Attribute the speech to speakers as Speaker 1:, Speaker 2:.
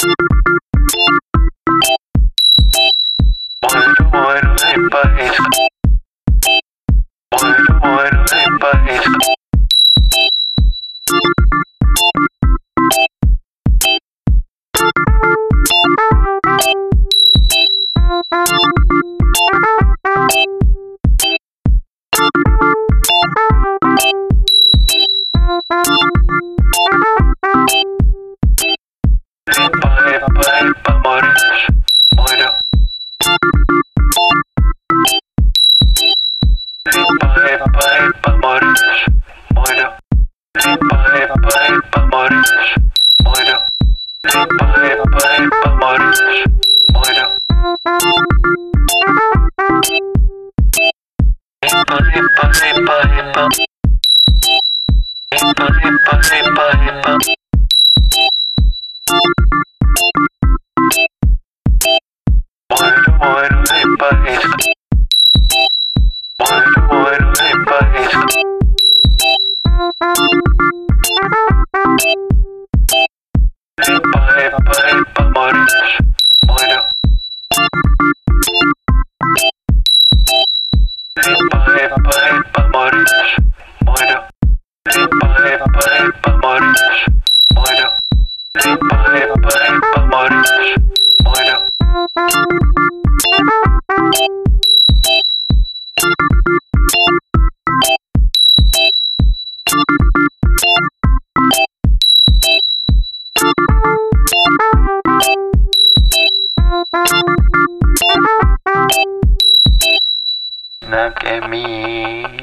Speaker 1: Moiro em paz. Moiro em paz. Epa, morenos, moira. Epa, morenos, moira. Epa, morenos, moira. Epa, morenos, moira. Epa. Epa. Moiro em paz. Moiro em paz. Epa, morenos, moira. Epa, morenos, moira. Epa, morenos, moira. Epa, morenos, moira. Não quer me